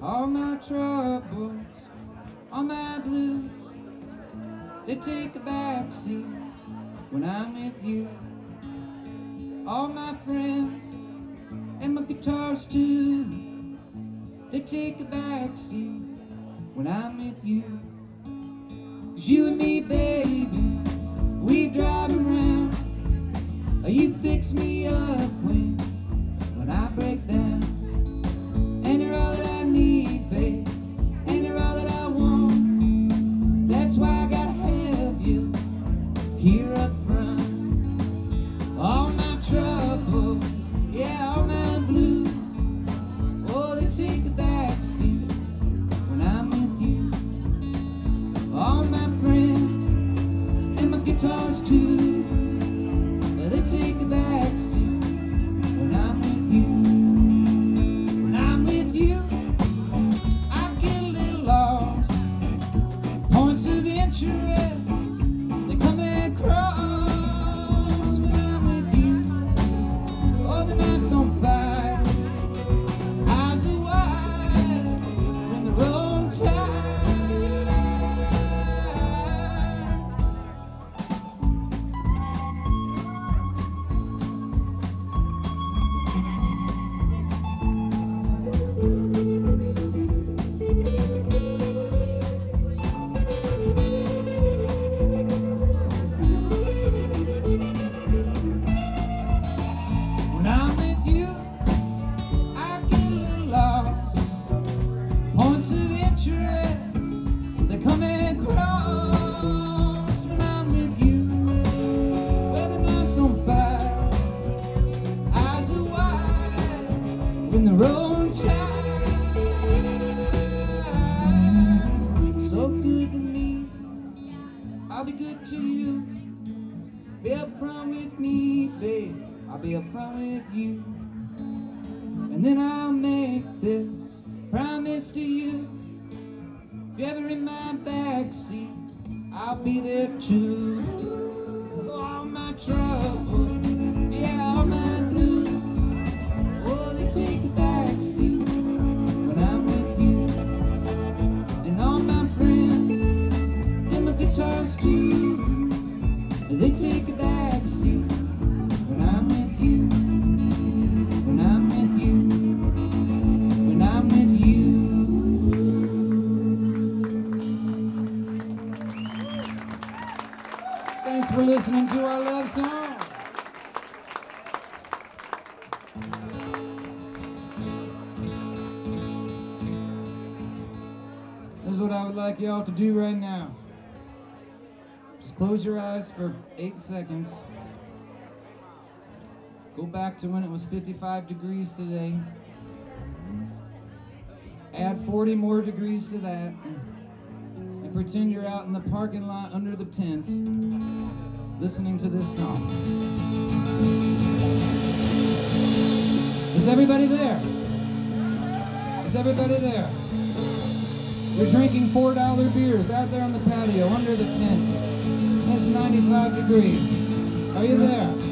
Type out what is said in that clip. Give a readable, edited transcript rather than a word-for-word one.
All my troubles, all my blues, they take a backseat when I'm with you. All my friends and my guitars too, they take a backseat when I'm with you. 'Cause you and me, baby, we drive around. You fix me up when I break down. And you're all that I need, babe, and you're all that I want. That's why I gotta have you here up front. All my troubles, yeah, all my blues, oh, they take a backseat when I'm with you. All my friends and my guitars too, they take a backseat when I'm with you. When I'm with you, I get a little lost. Points of interest, they come and cross. When I'm with you, oh, the night's on fire. Eyes are wide when the road turns. When I'm with you, I get a little lost. Points of interest, they come and cross. When I'm with you, where the night's on fire, eyes are wide when the road turns. So good to me, I'll be good to you. Be up front with me, babe, I'll be up front with you. And then I'll make this promise to you. If you're ever in my backseat, I'll be there too. All my troubles, yeah, all my blues, oh, they take a backseat when I'm with you. And all my friends and my guitars too, they take a backseat when I'm with you. When I'm with you. When I'm with you. Thanks for listening to our love song. This is what I would like y'all to do right now. Just close your eyes for 8 seconds. Go back to when it was 55 degrees today. Add 40 more degrees to that. And pretend you're out in the parking lot under the tent listening to this song. Is everybody there? Is everybody there? You're drinking $4 beers out there on the patio under the tent. It's 95 degrees. Are you there?